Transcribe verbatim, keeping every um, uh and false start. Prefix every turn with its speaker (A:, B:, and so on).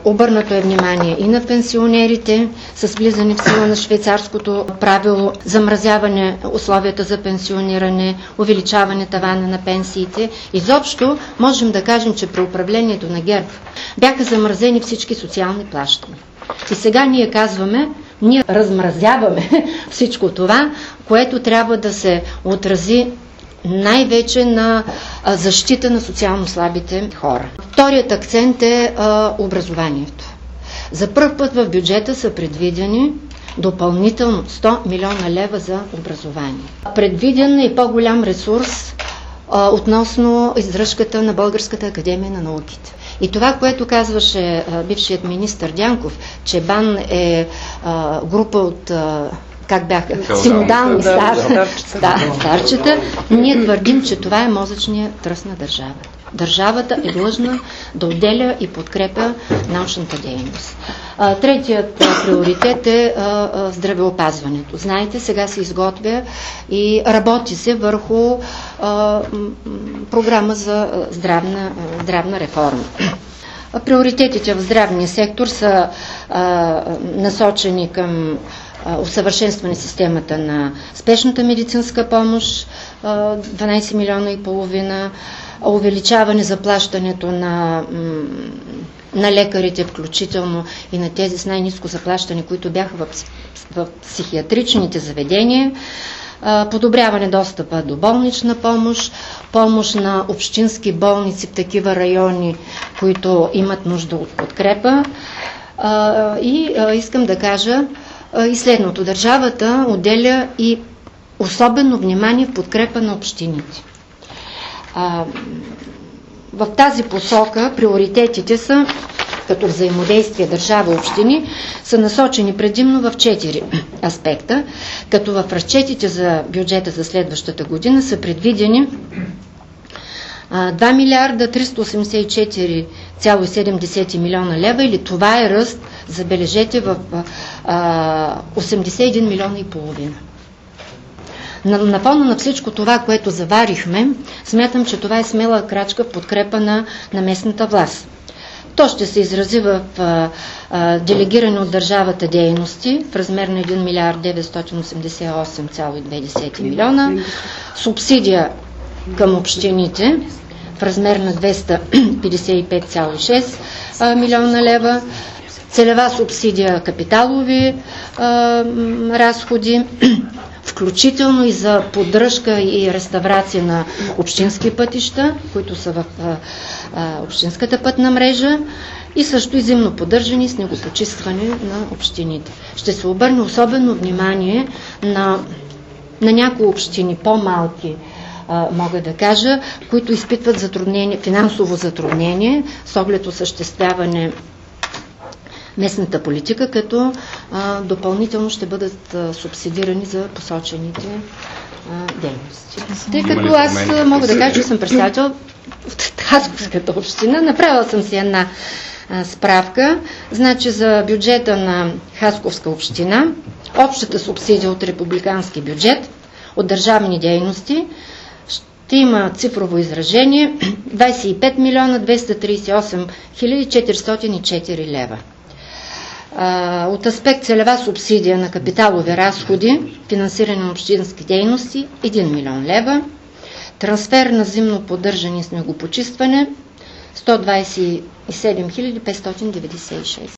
A: Обърнато е внимание и на пенсионерите с влизане в сила на швейцарското правило, замразяване условията за пенсиониране, увеличаване тавана на пенсиите. Изобщо можем да кажем, че при управлението на ГЕРБ бяха замразени всички социални плащания. И сега ние казваме, ние размразяваме всичко това, което трябва да се отрази най-вече на защита на социално слабите хора. Вторият акцент е а, образованието. За първ път в бюджета са предвидени допълнително сто милиона лева за образование. Предвиден е и по-голям ресурс а, относно издръжката на Българската академия на науките. И това, което казваше а, бившият министър Дянков, че БАН е а, група от а, как бяха, синодални стар, стар, старчета, ние твърдим, че това е мозъчният тръст на държавата. Държавата е длъжна да отделя и подкрепя научната дейност. А, третият а, приоритет е а, а, здравеопазването. Знаете, сега се изготвя и работи се върху а, програма за здравна, здравна реформа. Приоритетите в здравния сектор са а, насочени към усъвършенстване системата на спешната медицинска помощ, дванайсет милиона и половина, увеличаване заплащането на, на лекарите, включително и на тези с най-ниско заплащане, които бяха в, в психиатричните заведения, подобряване достъпа до болнична помощ, помощ на общински болници в такива райони, които имат нужда от подкрепа. И искам да кажа и следното. Държавата отделя и особено внимание в подкрепа на общините. А, в тази посока приоритетите са, като взаимодействие държава-общини, са насочени предимно в четири аспекта, като в разчетите за бюджета за следващата година са предвидени два милиарда триста осемдесет и четири цяло и седем милиона лева, или това е ръст, забележете, в а, осемдесет и един милиона и половина. На, на фона на всичко това, което заварихме, смятам, че това е смела крачка в подкрепа на, на местната власт. То ще се изрази в а, а, делегиране от държавата дейности в размер на един милиард деветстотин осемдесет и осем цяло и две милиона, субсидия към общините в размер на двеста петдесет и пет цяло и шест милиона лева, целева субсидия капиталови а, разходи, включително и за поддръжка и реставрация на общински пътища, които са в а, а, общинската пътна мрежа, и също и зимно поддържане и снегопочистване на общините. Ще се обърне особено внимание на, на някои общини, по-малки, мога да кажа, които изпитват затруднение, финансово затруднение с оглед осъществяване местната политика, като а, допълнително ще бъдат а, субсидирани за посочените а, дейности. Тъй като аз мога да кажа, че съм представител от Хасковската община, направила съм си една а, справка. Значи за бюджета на Хасковска община, общата субсидия от републикански бюджет, от държавни дейности, ще има цифрово изражение двайсет и пет милиона двеста трийсет и осем хиляди четиристотин и четири лева. От аспект целева субсидия на капиталови разходи, финансиране на общински дейности един милион лева, трансфер на зимно поддържане и снегопочистване сто двайсет и седем хиляди петстотин деветдесет и шест.